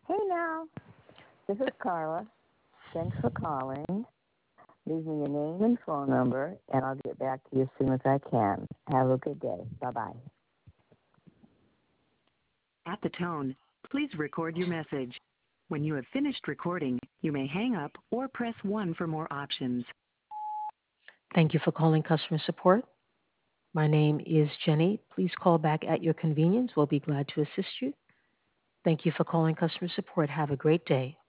Hey now, this is Carla. Thanks for calling. Leave me your name and phone number, and I'll get back to you as soon as I can. Have a good day. Bye-bye. At the tone, please record your message. When you have finished recording, you may hang up or press 1 for more options. Thank you for calling customer support. My name is Jenny. Please call back at your convenience. We'll be glad to assist you. Thank you for calling customer support. Have a great day.